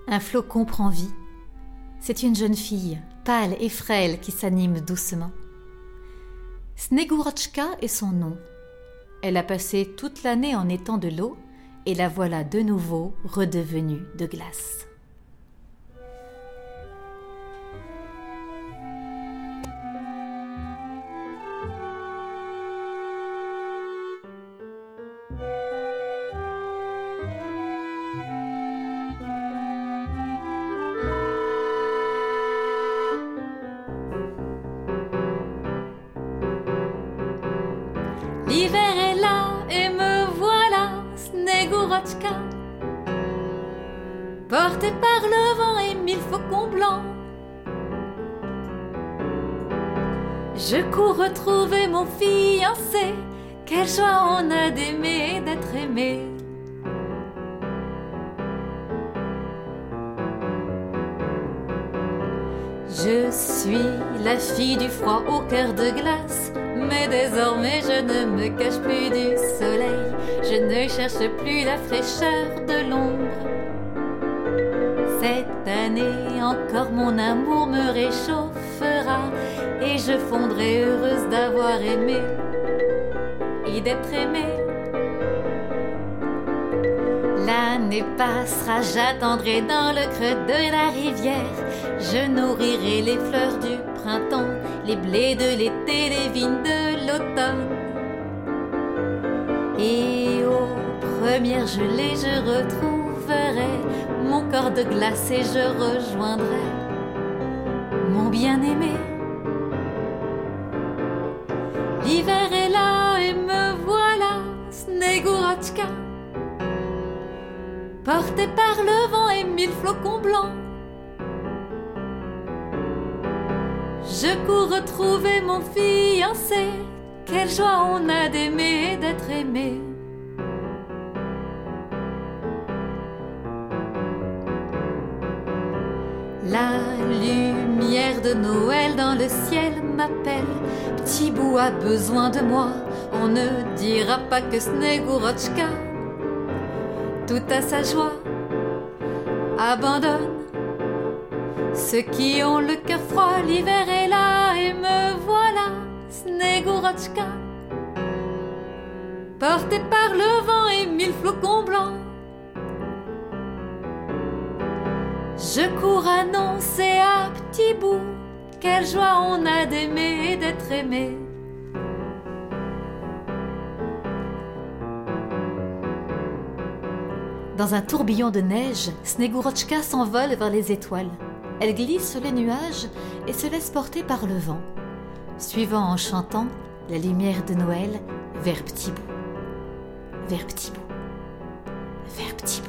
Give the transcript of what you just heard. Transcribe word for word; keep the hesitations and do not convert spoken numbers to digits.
Un flocon prend vie. C'est une jeune fille, pâle et frêle, qui s'anime doucement. Snegurochka est son nom. Elle a passé toute l'année en étant de l'eau et la voilà de nouveau redevenue de glace. L'hiver est là et me voilà, Snegurochka, portée par le vent et mille faucons blancs. Je cours retrouver mon fiancé, quelle joie on a d'aimer et d'être aimé. Je suis la fille du froid au cœur de glace, mais désormais je ne me cache plus du soleil, je ne cherche plus la fraîcheur de l'ombre. Cette année encore mon amour me réchauffera, et je fondrai heureuse d'avoir aimé et d'être aimée. L'année passera, j'attendrai dans le creux de la rivière, je nourrirai les fleurs du printemps, les blés de l'été, les vignes de l'automne. Et aux premières gelées, je retrouverai mon corps de glace et je rejoindrai mon bien-aimé. L'hiver est là et me voilà, Snegurochka, portée par le vent et mille flocons blancs. Je cours retrouver mon fiancé, quelle joie on a d'aimer et d'être aimé. La lumière de Noël dans le ciel m'appelle, petit bout a besoin de moi, on ne dira pas que Snegurochka, tout à sa joie, abandonne ceux qui ont le cœur froid. L'hiver est là et me voilà, Snegurochka, portée par le vent et mille flocons blancs. Je cours annoncer à petit bout, quelle joie on a d'aimer et d'être aimé. Dans un tourbillon de neige, Snegurochka s'envole vers les étoiles. Elle glisse sur les nuages et se laisse porter par le vent, suivant en chantant la lumière de Noël vers petit bout, vers petit bout, vers petit bout.